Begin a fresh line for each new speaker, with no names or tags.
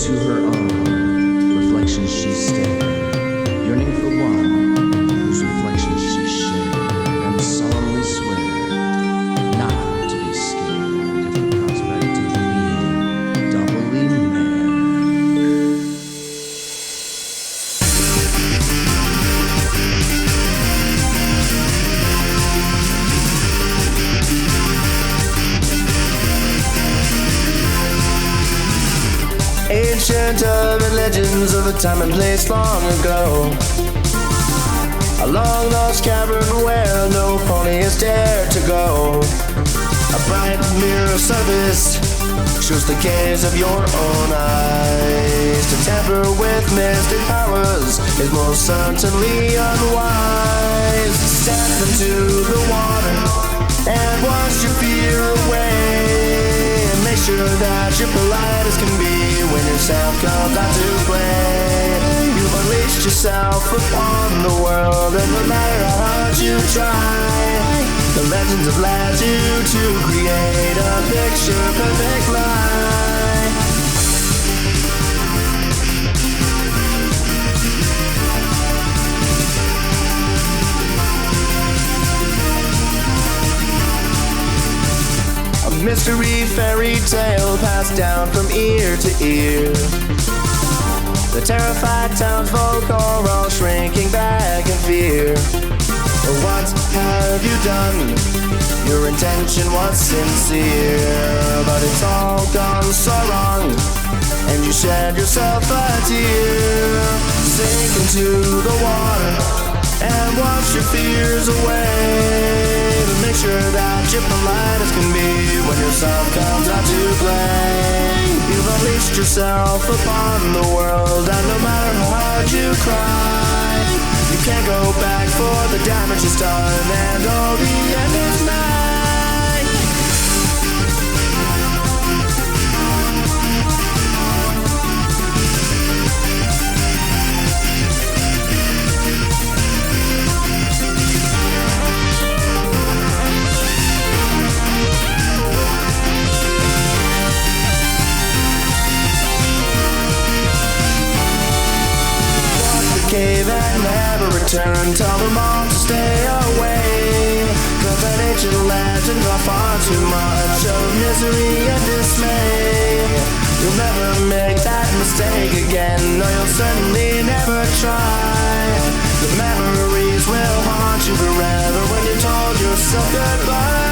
into her own reflection she stared, yearning for one whose reflection she shared, and solemnly swear not to be scared if the prospect of being doubly mad.
Ancient urban legends of a time and place long ago, a long lost cavern where no pony has dared to go. A bright mirror service shows the gaze of your own eyes. To tamper with mystic powers is most certainly unwise. Step into the water and wash your fear away, and make sure that you're polite as can be when your sound comes out to play. You've unleashed yourself upon the world, and no matter how hard you try, the legends have led you to create a picture-perfect life. A mystery fairy tale passed down from ear to ear. The terrified townsfolk are all shrinking back in fear. What have you done? Your intention was sincere, but it's all gone so wrong, and you shed yourself a tear. Sink into the water and wash your fears away, but make sure that you're polite as can be when your self comes out to play. You've unleashed yourself upon the world, and no matter how hard you cry, you can't go back for the damage is done, and all the end is nigh. Cave and never return. Tell them all to stay away, 'cause that ancient legend are far too much of misery and dismay. You'll never make that mistake again, or you'll certainly never try. The memories will haunt you forever when you told yourself goodbye.